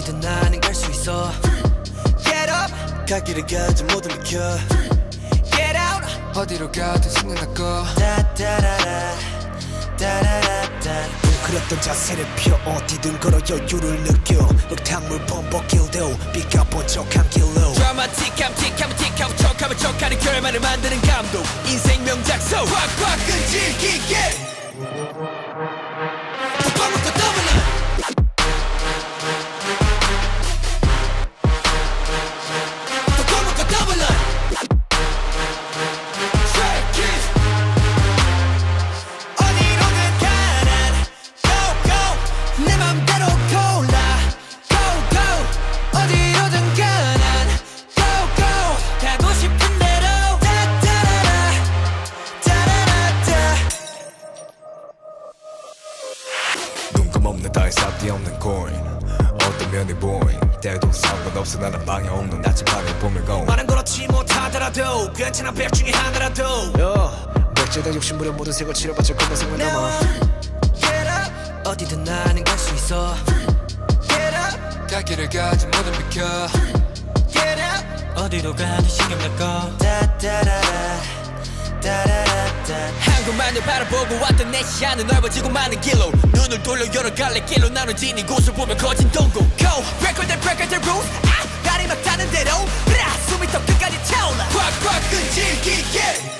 어디든 나는 갈 수 있어. Get up 갈 길을 가지 모두 비켜. Get out 어디로 가든 생각나고 다다라라 다라라다. 웅크렸던 자세를 펴 어디든 걸어 여유를 느껴. 흙탕물 범벅길도 비가 번쩍한 길로. 드라마틱함 틱하면 틱하고 척하면 척하는 결말을 만드는 감독. 인생 명작소 꽉꽉 끈질기게 덮어먹고 더블라. 덮어먹고 더블라. 어디로든 가난 Go go 내 맘대로 골라 Go go 어디로든 가난 Go go 가고 싶은 대로 따따라라 따라라따. 눈감없는 따위 쌉디 없는 코인 어떤 면이 보인 때도 상관없어 나는 방해 없는 나침반에 보면 고 말은 그렇지 못하더라도 괜찮아 백 중에 하나라도 백제다 욕심부려 모든 색을 치러봤자 그만 생각 남아. Get up 어디든 나는 갈 수 있어. Get up 갈 길을 가지 모든 비켜. Get up 어디로 가도 신경 날 거. 다다라라 다라라다. 한국만을 바라보고 왔던 내 시야는 넓어지고 많은 길로 눈을 돌려 여러 갈래 길로 나눠진 이곳을 보면 거진 동공. Go break the rules 가리막 타는 대로 숨이 더 끝까지 차올라 꽉꽉 끈질기게